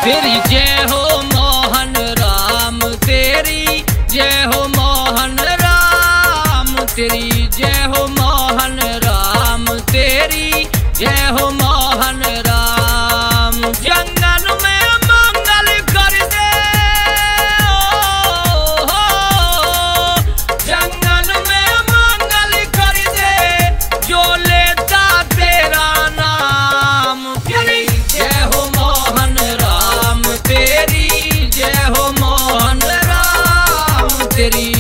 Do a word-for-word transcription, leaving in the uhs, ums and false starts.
तेरी जय हो मोहन राम, तेरी जय हो मोहन राम, तेरी जय हो मोहन राम, तेरी जय हो मोहन राम। जंगल में मंगल कर दे, ओ, हो, जंगल में मंगल कर दे जो लेता तेरा नाम। तेरी जय हो मोहन राम, तेरी जय हो मोहन राम, तेरी